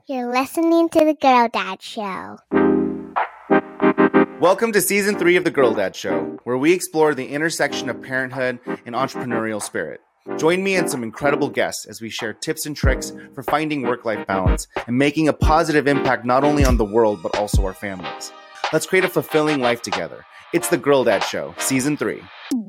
You're listening to The Girl Dad Show. Welcome to Season 3 of The Girl Dad Show, where we explore the intersection of parenthood and entrepreneurial spirit. Join me and some incredible guests as we share tips and tricks for finding work-life balance and making a positive impact not only on the world, but also our families. Let's create a fulfilling life together. It's The Girl Dad Show, Season 3.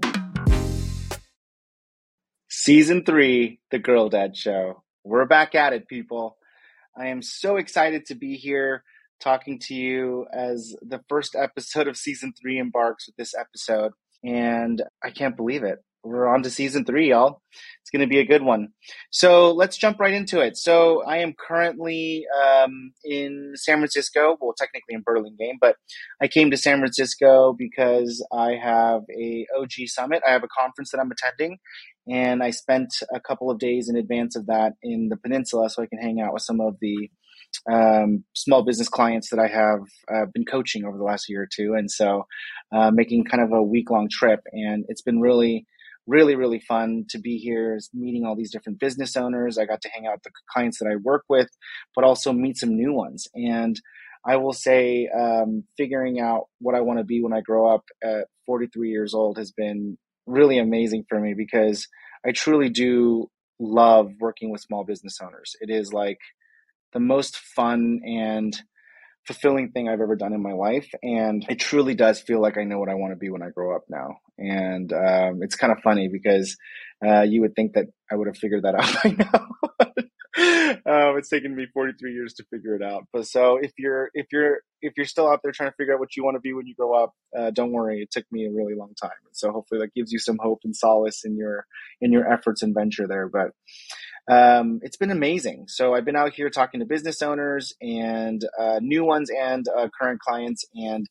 Season 3, The Girl Dad Show. We're back at it, people. I am so excited to be here talking to you as the first episode of Season 3 embarks with this episode. And I can't believe it. We're on to Season 3, y'all. It's going to be a good one. So let's jump right into it. So I am currently in San Francisco, well, technically in Burlingame, but I came to San Francisco because I have a OG Summit. I have a conference that I'm attending, and I spent a couple of days in advance of that in the peninsula so I can hang out with some of the small business clients that I have been coaching over the last year or two. And so making kind of a week-long trip, and it's been really fun to be here, meeting all these different business owners. I got to hang out with the clients that I work with, but also meet some new ones. And I will say figuring out what I want to be when I grow up at 43 years old has been really amazing for me, because I truly do love working with small business owners. It is like the most fun and fulfilling thing I've ever done in my life. And it truly does feel like I know what I want to be when I grow up now. And it's kind of funny because you would think that I would have figured that out by now. It's taken me 43 years to figure it out. But so if you're still out there trying to figure out what you want to be when you grow up, don't worry. It took me a really long time. And so hopefully that gives you some hope and solace in your efforts and venture there. But it's been amazing. So I've been out here talking to business owners and new ones and current clients, and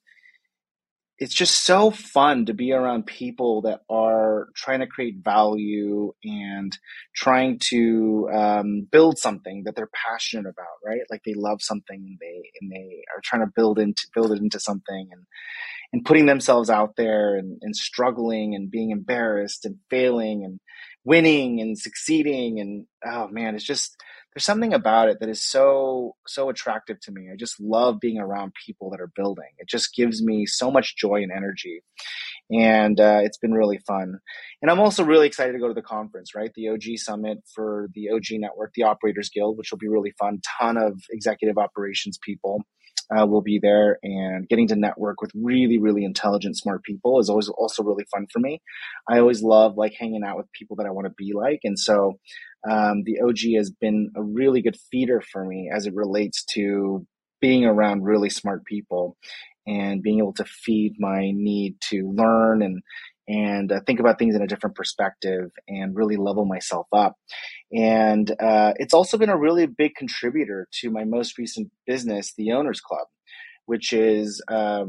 it's just so fun to be around people that are trying to create value and trying to build something that they're passionate about, right? Like they love something and they are trying to build it into something, and putting themselves out there and struggling and being embarrassed and failing and winning and succeeding. And oh man, it's just, there's something about it that is so attractive to me. I just love being around people that are building. It just gives me so much joy and energy. And it's been really fun. And I'm also really excited to go to the conference, right? The OG Summit for the OG Network, the Operators Guild, which will be really fun. Ton of executive operations people will be there, and getting to network with really intelligent, smart people is always also really fun for me. I always love like hanging out with people that I want to be like. And so the OG has been a really good feeder for me as it relates to being around really smart people and being able to feed my need to learn and think about things in a different perspective and really level myself up. And it's also been a really big contributor to my most recent business, the Owners Club, which is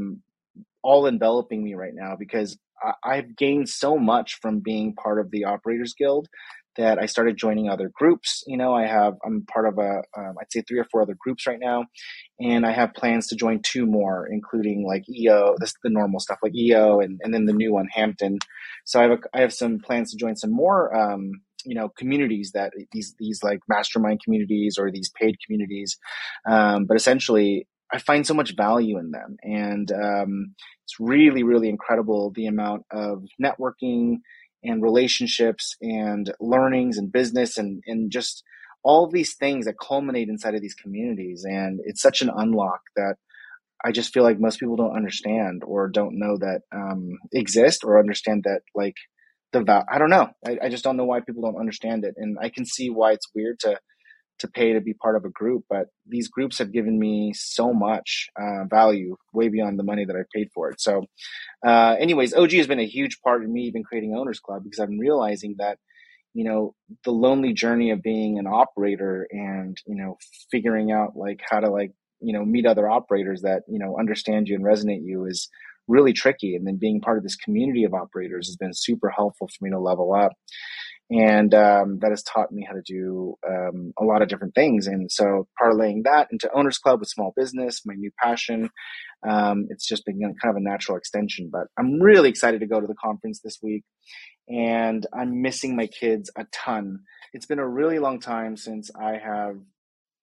all enveloping me right now, because I've gained so much from being part of the Operators Guild that I started joining other groups. You know, I'm part of I'd say 3 or 4 other groups right now. And I have plans to join 2 more, including like EO, the normal stuff like EO, and then the new one, Hampton. So I have some plans to join some more, communities, that these like mastermind communities or these paid communities. But essentially, I find so much value in them. And it's really incredible the amount of networking and relationships and learnings and business and just all of these things that culminate inside of these communities. And it's such an unlock that I just feel like most people don't understand or don't know that exist, or understand that like I don't know. I just don't know why people don't understand it. And I can see why it's weird to pay to be part of a group, but these groups have given me so much value way beyond the money that I paid for it. So anyways, OG has been a huge part of me even creating Owners Club, because I'm realizing that, you know, the lonely journey of being an operator and, you know, figuring out like how to like, you know, meet other operators that, you know, understand you and resonate you is really tricky. And then being part of this community of operators has been super helpful for me to level up. And that has taught me how to do a lot of different things. And so parlaying that into Owners Club with small business, my new passion, it's just been kind of a natural extension. But I'm really excited to go to the conference this week. And I'm missing my kids a ton. It's been a really long time since I have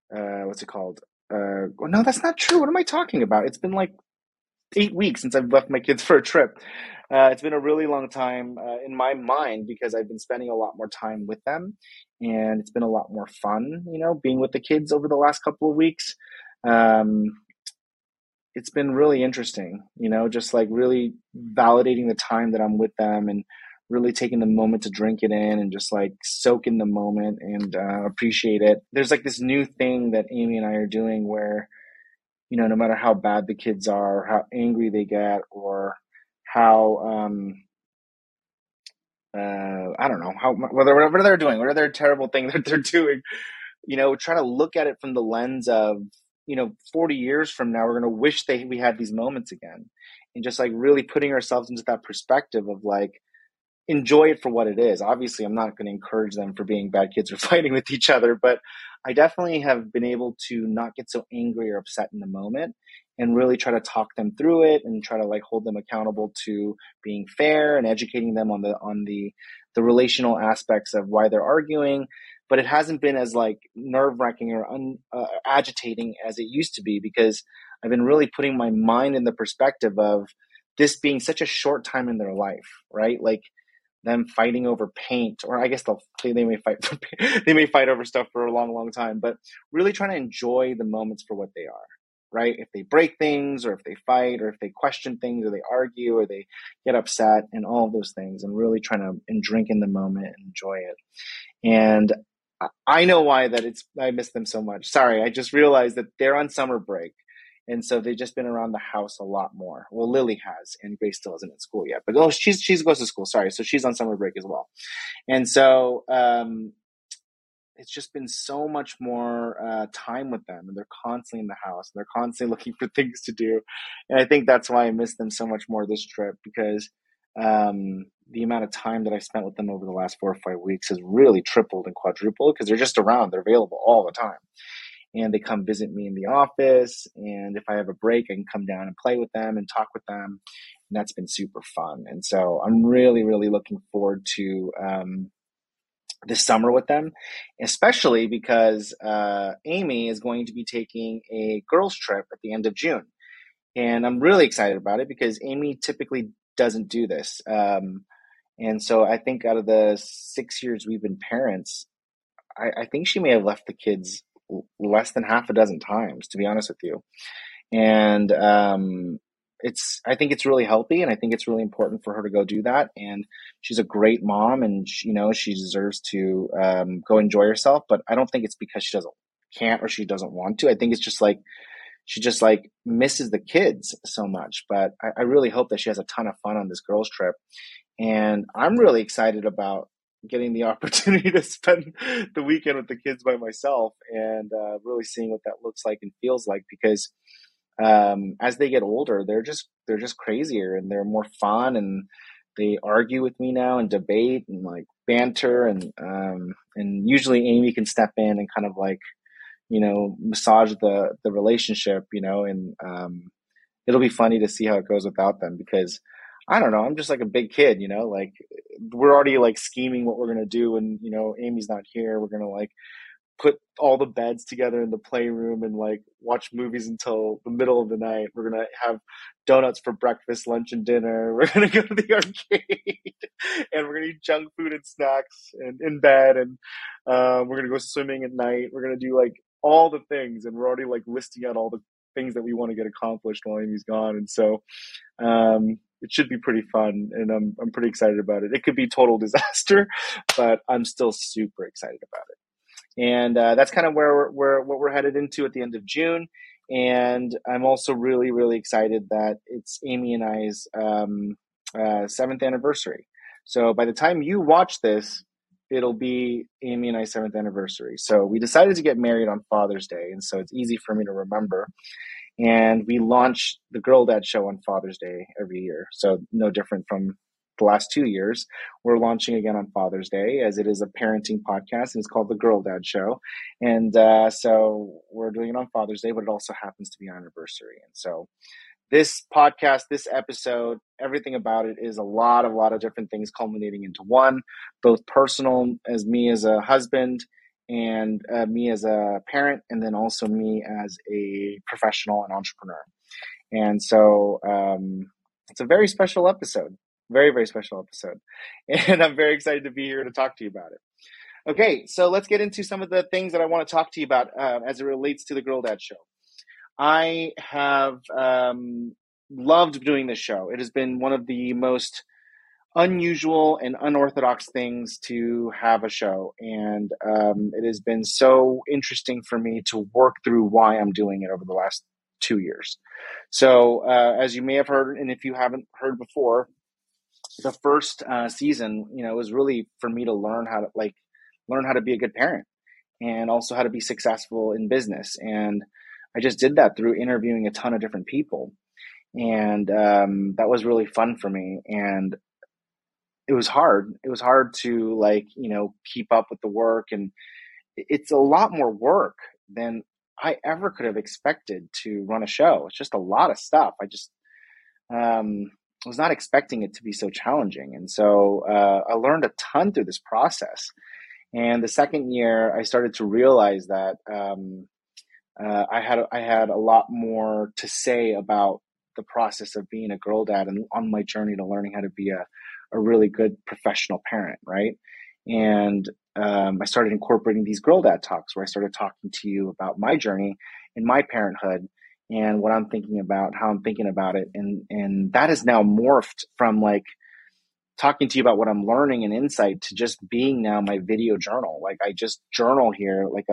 what's it called? Well, no, that's not true. What am I talking about? It's been like 8 weeks since I've left my kids for a trip. It's been a really long time in my mind because I've been spending a lot more time with them, and it's been a lot more fun, being with the kids over the last couple of weeks. Um, it's been really interesting, just like really validating the time that I'm with them and really taking the moment to drink it in and just like soak in the moment and appreciate it. There's like this new thing that Amy and I are doing where no matter how bad the kids are, or how angry they get, or how I don't know how whatever they're doing, whatever terrible thing that they're doing, try to look at it from the lens of 40 years from now, we're going to wish we had these moments again, and just like really putting ourselves into that perspective of like enjoy it for what it is. Obviously, I'm not going to encourage them for being bad kids or fighting with each other, but I definitely have been able to not get so angry or upset in the moment and really try to talk them through it and try to like hold them accountable to being fair and educating them on the relational aspects of why they're arguing. But it hasn't been as like nerve-wracking or agitating as it used to be because I've been really putting my mind in the perspective of this being such a short time in their life, right? Like them fighting over paint, or I guess they may fight for they may fight over stuff for a long, long time, but really trying to enjoy the moments for what they are, right? If they break things, or if they fight, or if they question things, or they argue, or they get upset, and all of those things, and really trying to and drink in the moment and enjoy it. And I know why I miss them so much. Sorry, I just realized that they're on summer break. And so they've just been around the house a lot more. Well, Lily has, and Grace still isn't in school yet. But she goes to school. Sorry, so she's on summer break as well. And so it's just been so much more time with them, and they're constantly in the house. And they're constantly looking for things to do, and I think that's why I miss them so much more this trip because the amount of time that I spent with them over the last 4 or 5 weeks has really tripled and quadrupled because they're just around. They're available all the time and they come visit me in the office. And if I have a break, I can come down and play with them and talk with them. And that's been super fun. And so I'm really, really looking forward to this summer with them, especially because Amy is going to be taking a girls' trip at the end of June. And I'm really excited about it because Amy typically doesn't do this. And so I think out of the 6 years we've been parents, I think she may have left the kids less than half a dozen times, to be honest with you. And I think it's really healthy, and I think it's really important for her to go do that. And she's a great mom, and she deserves to go enjoy herself. But I don't think it's because she can't or she doesn't want to. I think it's just like she just like misses the kids so much. But I really hope that she has a ton of fun on this girls' trip. And I'm really excited about getting the opportunity to spend the weekend with the kids by myself and really seeing what that looks like and feels like because as they get older, they're just crazier and they're more fun and they argue with me now and debate and like banter and usually Amy can step in and kind of like massage the relationship and it'll be funny to see how it goes without them because I don't know, I'm just like a big kid, like we're already like scheming what we're gonna do when Amy's not here. We're gonna like put all the beds together in the playroom and like watch movies until the middle of the night. We're gonna have donuts for breakfast, lunch, and dinner. We're gonna go to the arcade and we're gonna eat junk food and snacks and in bed and we're gonna go swimming at night. We're gonna do like all the things and we're already like listing out all the things that we want to get accomplished while Amy's gone. And so it should be pretty fun and I'm pretty excited about it. It could be total disaster, but I'm still super excited about it. And that's kind of where what we're headed into at the end of June. And I'm also really, really excited that it's Amy and I's 7th anniversary. So by the time you watch this, it'll be Amy and I's 7th anniversary. So we decided to get married on Father's Day. And so it's easy for me to remember. And we launch the Girl Dad Show on Father's Day every year. So no different from the last 2 years. We're launching again on Father's Day as it is a parenting podcast and it's called the Girl Dad Show. And so we're doing it on Father's Day, but it also happens to be our anniversary. And so this podcast, this episode, everything about it is a lot of different things culminating into one, both personal as me as a husband and me as a parent, and then also me as a professional and entrepreneur. And so it's a very special episode, very, very special episode. And I'm very excited to be here to talk to you about it. Okay, so let's get into some of the things that I want to talk to you about as it relates to the Girl Dad Show. I have loved doing this show. It has been one of the most unusual and unorthodox things to have a show. And it has been so interesting for me to work through why I'm doing it over the last 2 years. So as you may have heard, and if you haven't heard before, the first season, was really for me to learn how to be a good parent and also how to be successful in business. And I just did that through interviewing a ton of different people. And that was really fun for me. And it was hard. It was hard to keep up with the work. And it's a lot more work than I ever could have expected to run a show. It's just a lot of stuff. I just was not expecting it to be so challenging. And so I learned a ton through this process. And the second year, I started to realize that I had a lot more to say about the process of being a girl dad and on my journey to learning how to be a really good professional parent, right? And I started incorporating these girl dad talks where I started talking to you about my journey in my parenthood and what I'm thinking about, how I'm thinking about it. And that has now morphed from talking to you about what I'm learning and insight to just being now my video journal. Like I just journal here like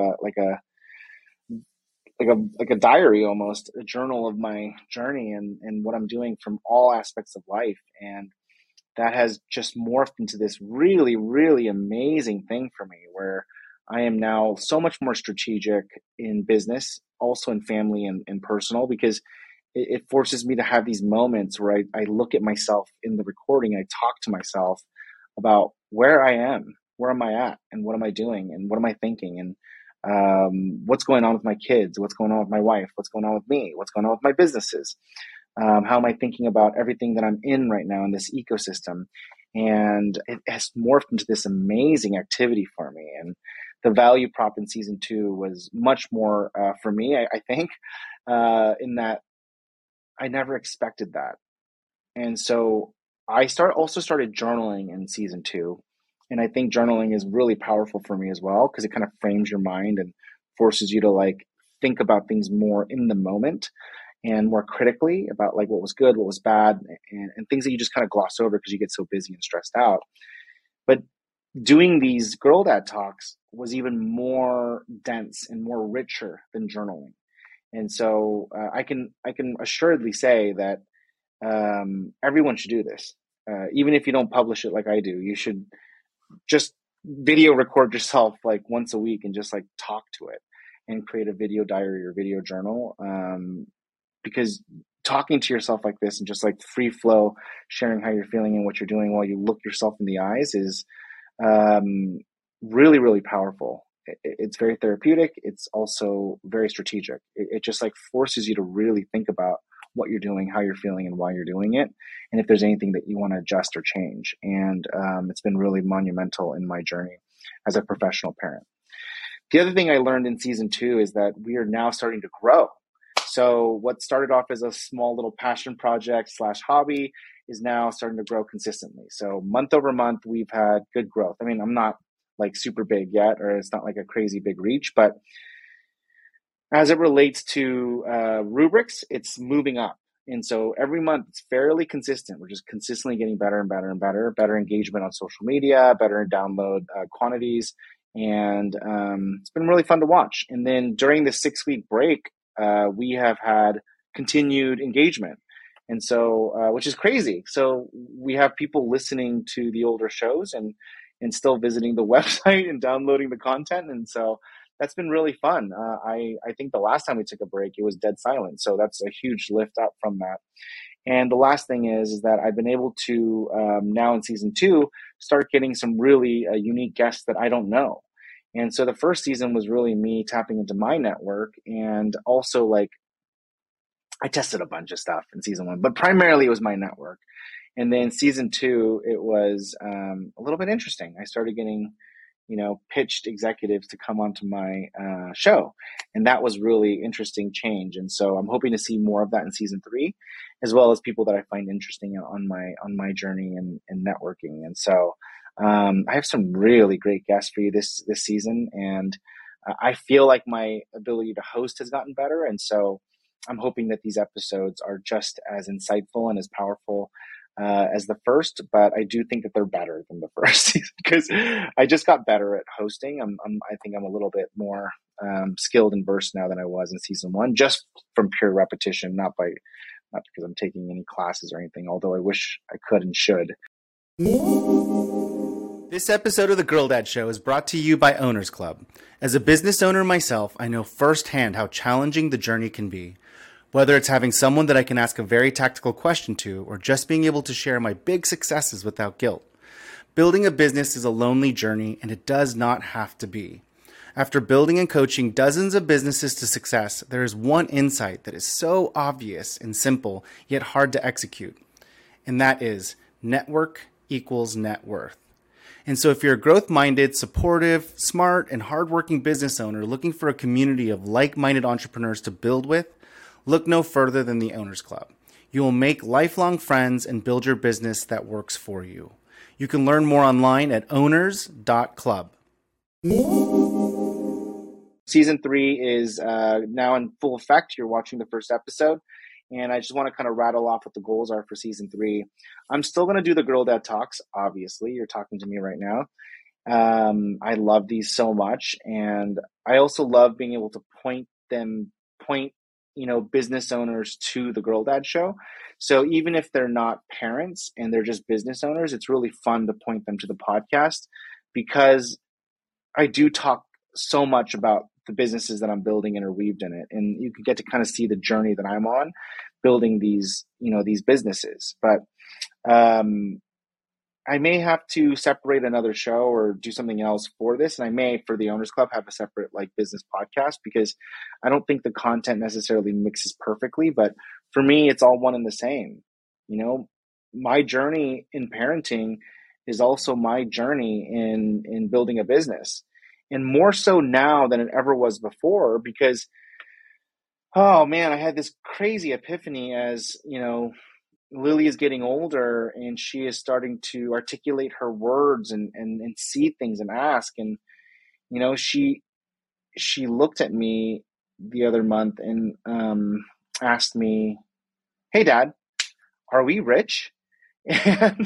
a diary, almost a journal of my journey and what I'm doing from all aspects of life. And that has just morphed into this really, really amazing thing for me where I am now so much more strategic in business, also in family and personal, because it forces me to have these moments where I look at myself in the recording. I talk to myself about where I am, where am I at, and what am I doing, and what am I thinking, and what's going on with my kids, what's going on with my wife, what's going on with me, what's going on with my businesses. How am I thinking about everything that I'm in right now in this ecosystem? And it has morphed into this amazing activity for me. And the value prop in season 2 was much more for me, I think, in that I never expected that. And so I also started journaling in season 2. And I think journaling is really powerful for me as well because it kind of frames your mind and forces you to think about things more in the moment and more critically about what was good, what was bad, and things that you just kind of gloss over because you get so busy and stressed out. But doing these girl dad talks was even more dense and more richer than journaling. And so I can assuredly say that everyone should do this. Even if you don't publish it like I do, you should just video record yourself once a week and just talk to it and create a video diary or video journal. Because talking to yourself like this and just free flow, sharing how you're feeling and what you're doing while you look yourself in the eyes is really, really powerful. It's very therapeutic. It's also very strategic. It just forces you to really think about what you're doing, how you're feeling, and why you're doing it, and if there's anything that you want to adjust or change. And it's been really monumental in my journey as a professional parent. The other thing I learned in season 2 is that we are now starting to grow. So what started off as a small little passion project / hobby is now starting to grow consistently. So month over month, we've had good growth. I mean, I'm not super big yet, or it's not a crazy big reach, but as it relates to rubrics, it's moving up. And so every month it's fairly consistent. We're just consistently getting better and better and better engagement on social media, better download quantities. And it's been really fun to watch. And then during the 6-week break, we have had continued engagement. And so, which is crazy. So we have people listening to the older shows and still visiting the website and downloading the content. And so that's been really fun. I think the last time we took a break, it was dead silent. So that's a huge lift up from that. And the last thing is that I've been able to now in season 2 start getting some really unique guests that I don't know. And so the first season was really me tapping into my network, and also I tested a bunch of stuff in season 1, but primarily it was my network. And then season 2, it was a little bit interesting. I started getting pitched executives to come onto my show. And that was really interesting change. And so I'm hoping to see more of that in season 3, as well as people that I find interesting on my journey and networking. And so I have some really great guests for you this season, and I feel like my ability to host has gotten better. And so I'm hoping that these episodes are just as insightful and as powerful as the first, but I do think that they're better than the first because I just got better at hosting. I think I'm a little bit more skilled and versed now than I was in season 1, just from pure repetition, not because I'm taking any classes or anything, although I wish I could and should. This episode of The Girl Dad Show is brought to you by Owners Club. As a business owner myself, I know firsthand how challenging the journey can be. Whether it's having someone that I can ask a very tactical question to, or just being able to share my big successes without guilt. Building a business is a lonely journey, and it does not have to be. After building and coaching dozens of businesses to success, there is one insight that is so obvious and simple, yet hard to execute. And that is, network equals net worth. And so if you're a growth-minded, supportive, smart, and hardworking business owner looking for a community of like-minded entrepreneurs to build with, look no further than the Owners Club. You will make lifelong friends and build your business that works for you. You can learn more online at owners.club. Season 3 is now in full effect. You're watching the first episode, and I just want to kind of rattle off what the goals are for season 3. I'm still going to do the Girl Dad Talks, obviously. You're talking to me right now. I love these so much, and I also love being able to point business owners to the Girl Dad Show. So even if they're not parents and they're just business owners, it's really fun to point them to the podcast, because I do talk so much about the businesses that I'm building and are weaved in it. And you can get to kind of see the journey that I'm on building these businesses. But I may have to separate another show or do something else for this. And I may, for the Owners Club, have a separate business podcast, because I don't think the content necessarily mixes perfectly. But for me, it's all one and the same. My journey in parenting is also my journey in building a business, and more so now than it ever was before, because, oh man, I had this crazy epiphany as, Lily is getting older and she is starting to articulate her words and see things and ask. And, she looked at me the other month and asked me, "Hey, Dad, are we rich?" And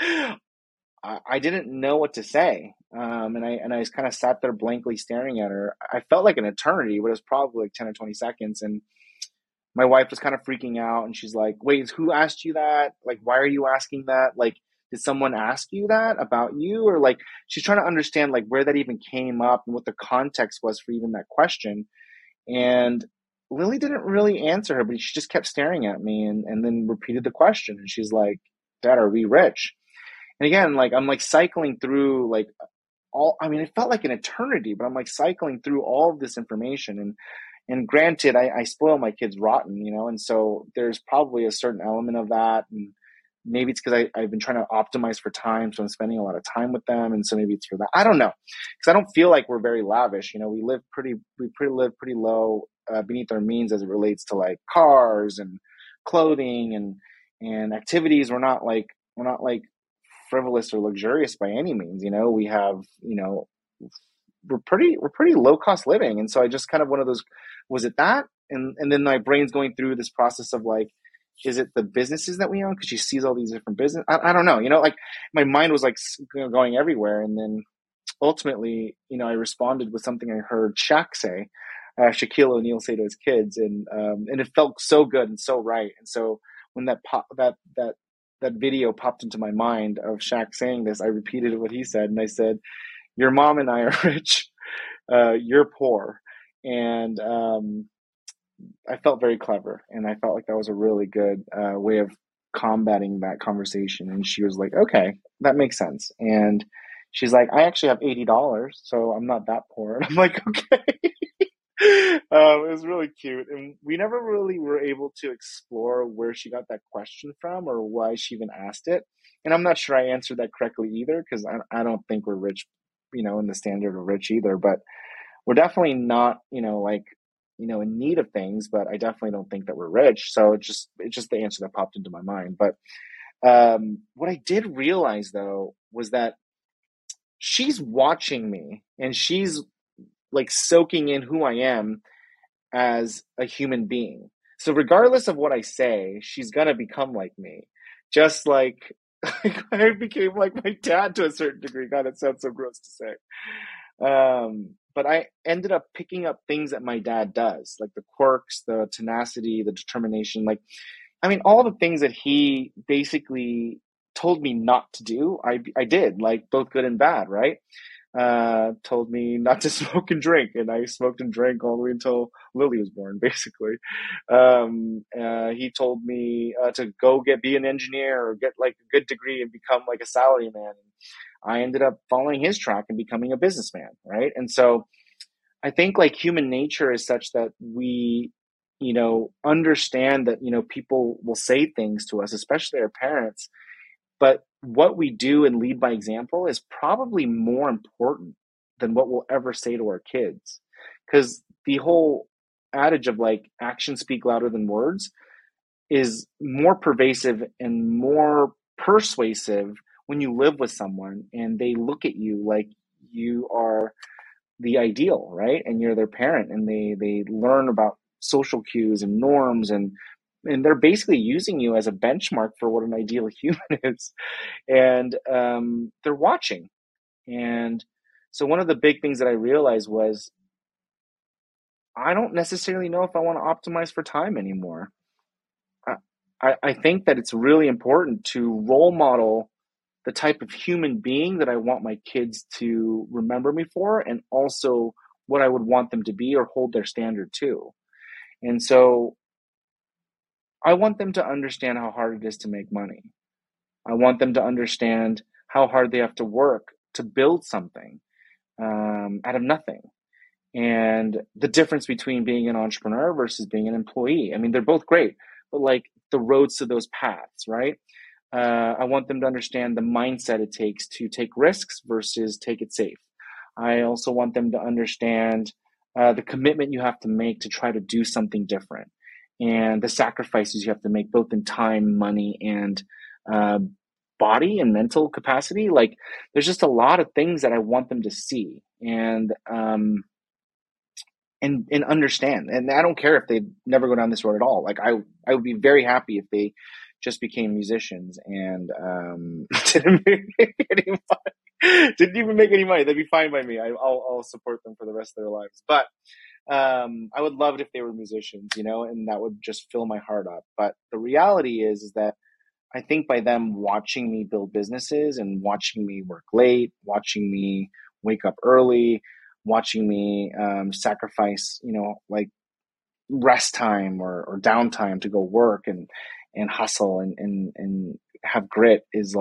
I didn't know what to say. And I just kind of sat there blankly staring at her. I felt like an eternity, but it was probably like 10 or 20 seconds. And my wife was kind of freaking out, and she's like, "Wait, who asked you that? Like, why are you asking that? Like, did someone ask you that about you?" Or she's trying to understand where that even came up and what the context was for even that question. And Lily didn't really answer her, but she just kept staring at me and then repeated the question. And she's like, "Dad, are we rich?" And again, I'm cycling through it felt like an eternity, but I'm cycling through all of this information. And granted, I spoil my kids rotten, and so there's probably a certain element of that. And maybe it's because I've been trying to optimize for time, so I'm spending a lot of time with them. And so maybe it's for that. I don't know, because I don't feel like we're very lavish. We live pretty low beneath our means as it relates to cars and clothing and activities. We're not frivolous or luxurious by any means. We have, we're pretty low cost living. And so I just kind of one of those, was it that? And then my brain's going through this process of is it the businesses that we own? Because she sees all these different business. I don't know, my mind was going everywhere. And then ultimately, I responded with something I heard Shaq say, Shaquille O'Neal say to his kids. And it felt so good and so right. And so when that video popped into my mind of Shaq saying this, I repeated what he said. And I said, "Your mom and I are rich. You're poor." And I felt very clever. And I felt like that was a really good way of combating that conversation. And she was like, "Okay, that makes sense." And she's like, "I actually have $80, so I'm not that poor." And I'm like, "Okay." It was really cute. And we never really were able to explore where she got that question from or why she even asked it. And I'm not sure I answered that correctly either, because I don't think we're rich in the standard of rich either, but we're definitely not, in need of things, but I definitely don't think that we're rich. So it's just the answer that popped into my mind. But what I did realize though was that she's watching me and she's like soaking in who I am as a human being. So regardless of what I say, she's gonna become like me. Just like I became like my dad to a certain degree. God, it sounds so gross to say. But I ended up picking up things that my dad does, like the quirks, the tenacity, the determination. Like, I mean, all the things that he basically told me not to do, I did, like both good and bad, right? Told me not to smoke and drink, and I smoked and drank all the way until Lily was born, basically. He told me to go be an engineer or get like a good degree and become like a salaryman. I ended up following his track and becoming a businessman, right? And so I think like human nature is such that we, understand that, people will say things to us, especially our parents, but what we do and lead by example is probably more important than what we'll ever say to our kids. Because the whole adage of like actions speak louder than words is more pervasive and more persuasive when you live with someone and they look at you like you are the ideal, right? And you're their parent, and they learn about social cues and norms, and they're basically using you as a benchmark for what an ideal human is. And they're watching. And so one of the big things that I realized was I don't necessarily know if I want to optimize for time anymore. I think that it's really important to role model the type of human being that I want my kids to remember me for, and also what I would want them to be or hold their standard to. And so I want them to understand how hard it is to make money. I want them to understand how hard they have to work to build something out of nothing. And the difference between being an entrepreneur versus being an employee. I mean, they're both great, but like the roads to those paths, right? I want them to understand the mindset it takes to take risks versus take it safe. I also want them to understand the commitment you have to make to try to do something different, and the sacrifices you have to make both in time, money, and uh, body and mental capacity. Like, there's just a lot of things that I want them to see and understand. And I don't care if they never go down this road at all. Like, I would be very happy if they just became musicians and didn't make any money. Didn't even make any money. They'd be fine by me. I'll support them for the rest of their lives. But I would love it if they were musicians, and that would just fill my heart up. But the reality is that I think by them watching me build businesses and watching me work late, watching me wake up early, watching me sacrifice, like rest time or downtime to go work and hustle and have grit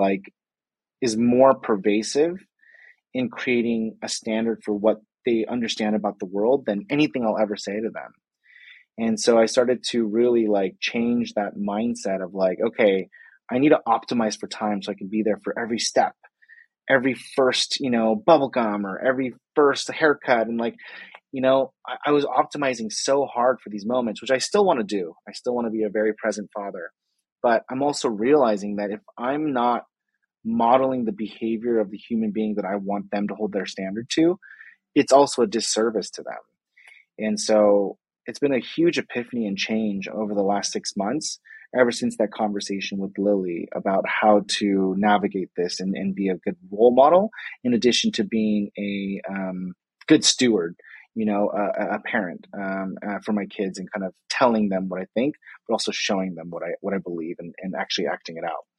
is more pervasive in creating a standard for what they understand about the world than anything I'll ever say to them. And so I started to really like change that mindset of like, okay, I need to optimize for time so I can be there for every step, every first, bubble gum or every first haircut. And like, I was optimizing so hard for these moments, which I still want to do. I still want to be a very present father. But I'm also realizing that if I'm not modeling the behavior of the human being that I want them to hold their standard to, it's also a disservice to them. And so it's been a huge epiphany and change over the last 6 months, ever since that conversation with Lily about how to navigate this and be a good role model, in addition to being a good steward, a parent for my kids, and kind of telling them what I think, but also showing them what I believe and actually acting it out.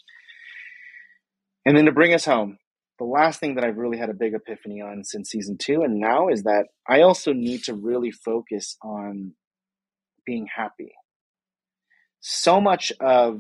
And then to bring us home, the last thing that I've really had a big epiphany on since season 2 and now is that I also need to really focus on being happy. So much of,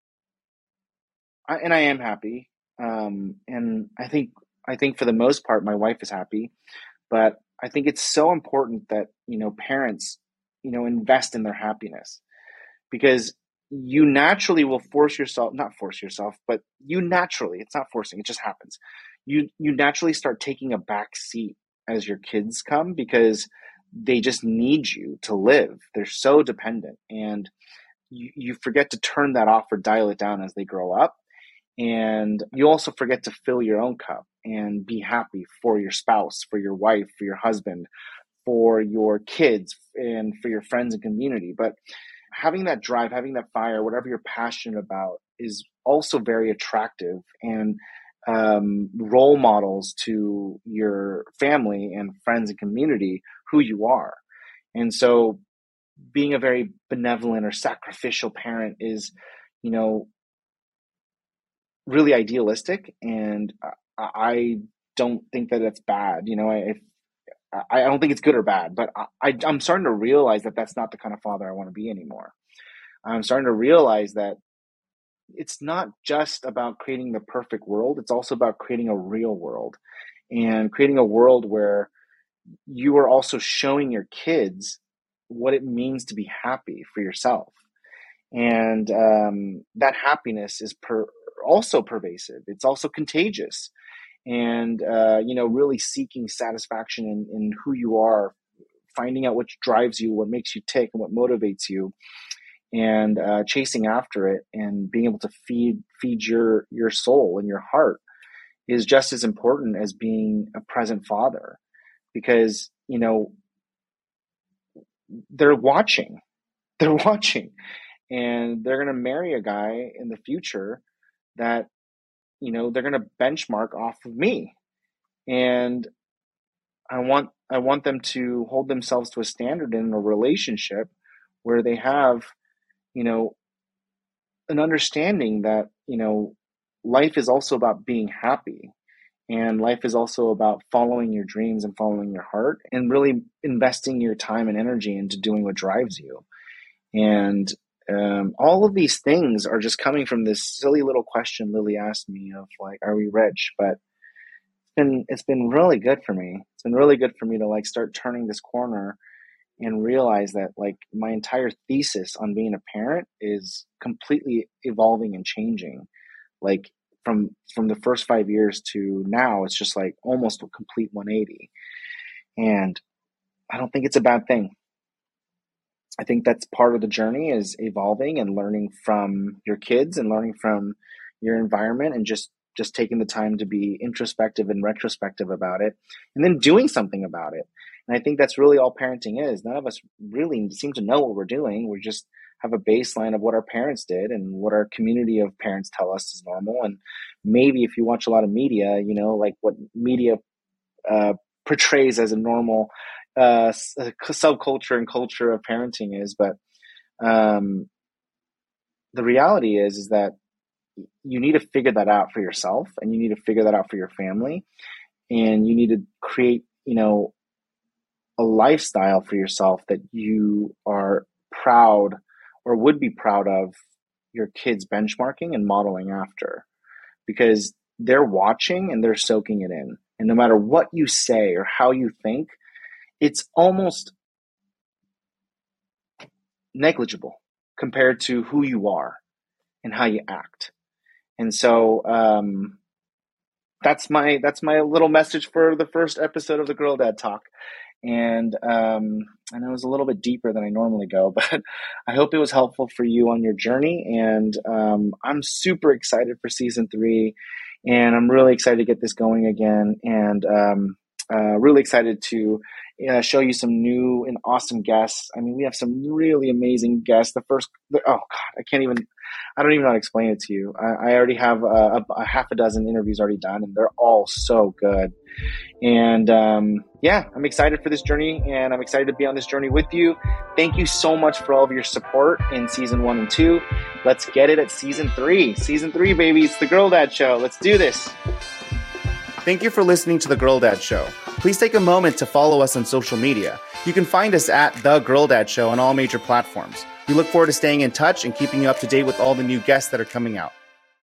and I am happy, and I think for the most part my wife is happy, but I think it's so important that parents invest in their happiness, because you naturally will not force yourself, but you naturally, it's not forcing, it just happens. you naturally start taking a back seat as your kids come, because they just need you to live. They're so dependent, and you forget to turn that off or dial it down as they grow up. And you also forget to fill your own cup and be happy for your spouse, for your wife, for your husband, for your kids, and for your friends and community. But having that drive, having that fire, whatever you're passionate about, is also very attractive, and role models to your family and friends and community who you are. And so being a very benevolent or sacrificial parent is, really idealistic. And I don't think that it's bad. I don't think it's good or bad, but I'm starting to realize that that's not the kind of father I want to be anymore. I'm starting to realize that it's not just about creating the perfect world. It's also about creating a real world, and creating a world where you are also showing your kids what it means to be happy for yourself. And that happiness is also pervasive. It's also contagious. And, really seeking satisfaction in who you are, finding out what drives you, what makes you tick, and what motivates you, and chasing after it, and being able to feed your soul and your heart is just as important as being a present father, because, they're watching, and they're going to marry a guy in the future that, they're going to benchmark off of me. And I want them to hold themselves to a standard in a relationship where they have, an understanding that, life is also about being happy, and life is also about following your dreams and following your heart, and really investing your time and energy into doing what drives you. And all of these things are just coming from this silly little question Lily asked me of, like, are we rich? But it's been really good for me. It's been really good for me to start turning this corner and realize that my entire thesis on being a parent is completely evolving and changing. From the first 5 years to now, it's just almost a complete 180. And I don't think it's a bad thing. I think that's part of the journey, is evolving and learning from your kids and learning from your environment, and just taking the time to be introspective and retrospective about it, and then doing something about it. And I think that's really all parenting is. None of us really seem to know what we're doing. We just have a baseline of what our parents did and what our community of parents tell us is normal. And maybe if you watch a lot of media, what media portrays as a normal subculture and culture of parenting is. But the reality is that you need to figure that out for yourself, and you need to figure that out for your family, and you need to create, a lifestyle for yourself that you are proud, or would be proud of, your kids benchmarking and modeling after, because they're watching and they're soaking it in. And no matter what you say or how you think, it's almost negligible compared to who you are and how you act. And so that's my little message for the first episode of the Girl Dad Talk. And I know it was a little bit deeper than I normally go, but I hope it was helpful for you on your journey. And I'm super excited for season 3, and I'm really excited to get this going again, and really excited to show you some new and awesome guests. I mean, we have some really amazing guests. I don't even know how to explain it to you. I already have a half a dozen interviews already done, and they're all so good. And I'm excited for this journey, and I'm excited to be on this journey with you. Thank you so much for all of your support in season 1 and 2. Let's get it at season 3. Season 3, baby. It's the Girl Dad Show. Let's do this. Thank you for listening to The Girl Dad Show. Please take a moment to follow us on social media. You can find us at The Girl Dad Show on all major platforms. We look forward to staying in touch and keeping you up to date with all the new guests that are coming out.